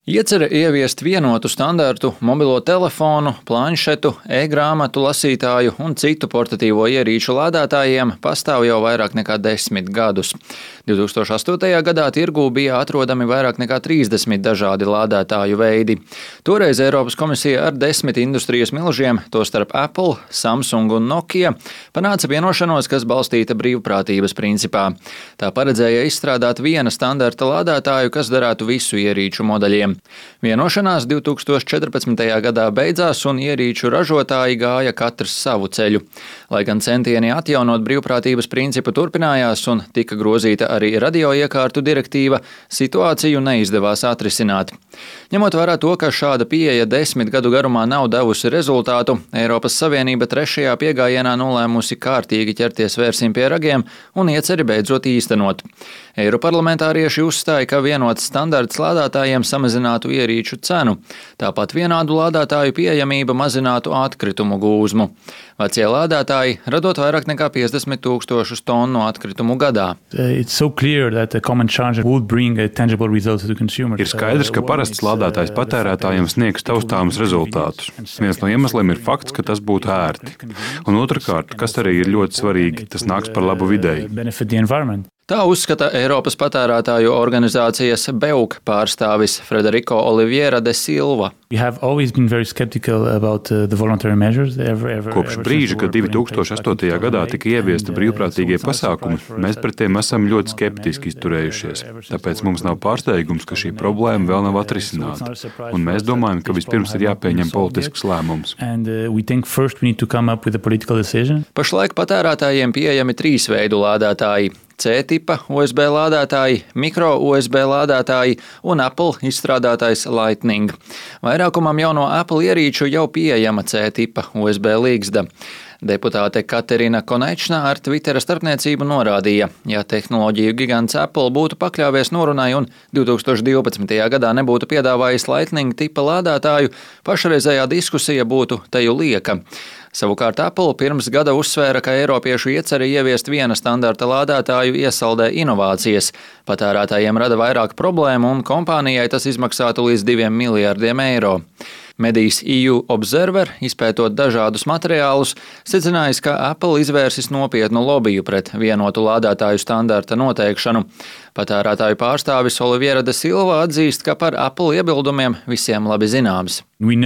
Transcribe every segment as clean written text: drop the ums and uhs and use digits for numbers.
Iecerē ieviest vienotu standartu mobilo telefonu, planšetu, e-grāmatu lasītāju un citu portatīvo ierīču lādētājiem pastāv jau vairāk nekā 10 gadus. 2008. gadā tirgū bija atrodami vairāk nekā 30 dažādi lādētāju veidi. Toreiz Eiropas komisija ar 10 industrijas milžiem, tostarp Apple, Samsung un Nokia, panāca vienošanos, kas balstīta brīvprātības principā. Tā paredzēja izstrādāt viena standarta lādētāju, kas derētu visu ierīču modeļiem. Vienošanās 2014. gadā beidzās un ierīču ražotāji gāja katrs savu ceļu. Lai gan centieni atjaunot brīvprātības principu turpinājās un tika grozīta arī radioiekārtu direktīva, situāciju neizdevās atrisināt. Ņemot vērā to, ka šāda pieeja 10 gadu garumā nav devusi rezultātu, Eiropas Savienība trešajā piegājienā nolēmusi kārtīgi ķerties vērsim pie ragiem un ieceri beidzot īstenot. Eiroparlamentārieši uzstāja, ka vienots standarts lādētājiem samazinātu ierīču cenu, tāpat vienādu lādētāju pieejamība mazinātu atkritumu gūzmu. Vecie lādētāji radot vairāk nekā 50 000 tonu atkritumu gadā. Ir skaidrs, ka parasts lādētājs patērētājiem sniegs taustāmus rezultātus. Viens no iemesliem ir fakts, ka tas būtu ērti. Un otrkārt, kas arī ir ļoti svarīgi, tas nāks par labu videi. Tā uzskata Eiropas patērētāju organizācijas BEUK pārstāvis Frederico Oliveira de Silva. Kopš brīža, kad 2008. gadā tika ieviesti brīvprātīgie pasākumi, mēs pret tiem esam ļoti skeptiski izturējušies. Tāpēc mums nav pārsteigums, ka šī problēma vēl nav atrisināta. Un mēs domājam, ka vispirms ir jāpieņem politisks lēmums. Pašlaik patērētājiem pieejami 3 veidu lādētāji. C-tipa USB lādētāji, mikro USB lādētāji un Apple izstrādātais Lightning. Vairākumam jauno Apple ierīču jau pieejama C-tipa USB līgzda. Deputāte Katerina Konečna ar Twittera starpniecību norādīja, ja tehnoloģiju gigants Apple būtu pakļāvies norunai un 2012. gadā nebūtu piedāvājis Lightning tipa lādētāju, pašreizējā diskusija būtu teju lieka. Savukārt Apple pirms gada uzsvēra, ka eiropiešu ieceri ieviest viena standarta lādētāju iesaldē inovācijas. Patērētājiem rada vairāk problēmu un kompānijai tas izmaksātu līdz 2 miljardiem eiro. Medijs EU Observer, izpētot dažādus materiālus, secinājis, ka Apple izvērsis nopietnu lobiju pret vienotu lādētāju standarta noteikšanu. Patērētāju pārstāvis Oliveira de Silva atzīst, ka par Apple iebildumiem visiem labi zināms.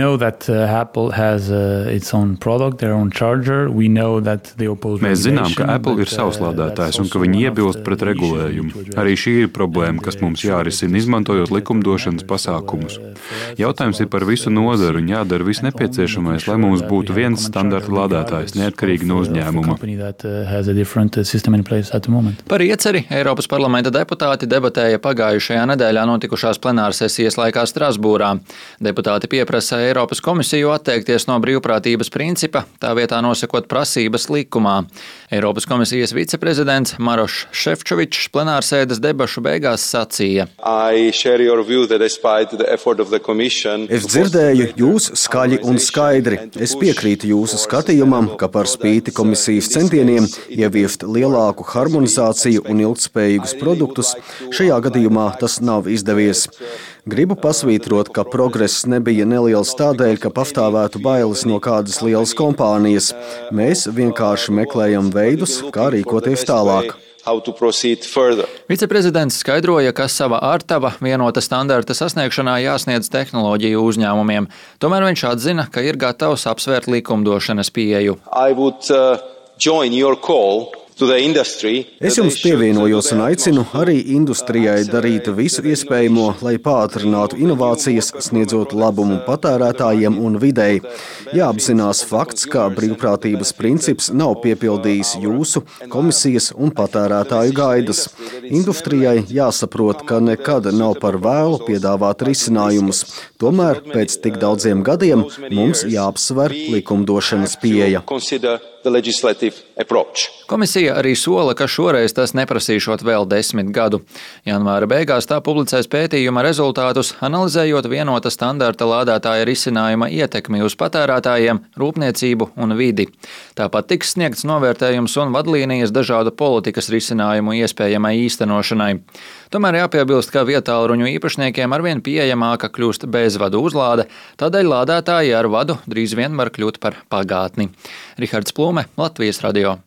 Mēs zinām, ka Apple ir savs lādētājs un ka viņi iebilst pret regulējumu. Arī šī ir problēma, kas mums jārisina, izmantojot likumdošanas pasākumus. Jautājums ir par visu nozaru un jādara viss nepieciešamais, lai mums būtu viens standarta lādētājs, neatkarīgi no uzņēmuma. Par ieceri Eiropas parlamenta deputāti debatēja pagājušajā nedēļā notikušās plenārsesijas laikā Strasbūrā. Deputāti pieprasa Eiropas komisiju atteikties no brīvprātības principa, tā vietā nosakot prasības likumā. Eiropas komisijas viceprezidents Marošs Šefčovičs plenārsēdes debašu beigās sacīja: Es dzirdēju jūs skaļi un skaidri. Es piekrītu jūsu skatījumam, ka par spīti komisijas centieniem ieviest lielāku harmonizāciju un ilgtspējīgus produktus, šajā gadījumā tas nav izdevies. Gribu pasvītrot, ka progress nebija neliels tādēļ, ka pastāvētu bailes no kādas lielas kompānijas. Mēs vienkārši meklējam veidus, kā rīkoties tālāk. Viceprezidents skaidroja, ka sava ārtava vienota standarta sasniegšanā jāsniedz tehnoloģiju uzņēmumiem. Tomēr viņš atzina, ka ir gatavs apsvērt likumdošanas pieeju. Es jums pievienojos un aicinu arī industrijai darīt visu iespējamo, lai pātrinātu inovācijas, sniedzot labumu patērētājiem un videi. Jāapzinās fakts, ka brīvprātības princips nav piepildījis jūsu, komisijas un patērētāju gaidas. Industrijai jāsaprot, ka nekad nav par vēlu piedāvāt risinājumus. Tomēr pēc tik daudziem gadiem mums jāapsver likumdošanas pieeja. Komisija arī sola, ka šoreiz tas neprasīšot vēl 10 gadu. Janvāra beigās tā publicēs pētījuma rezultātus, analizējot vienota standarta lādētāja risinājuma ietekmi uz patērētājiem, rūpniecību un vidi. Tāpat tiks sniegts novērtējums un vadlīnijas dažādu politikas risinājumu iespējamai īstenošanai. Tomēr jāpiebilst, ka vietālruņu īpašniekiem arvien pieejamāka kļūst bezvadu uzlāde, tādēļ lādētāji ar vadu drīz vien var kļūt par pagātni. Rihards Plūme, Latvijas radio.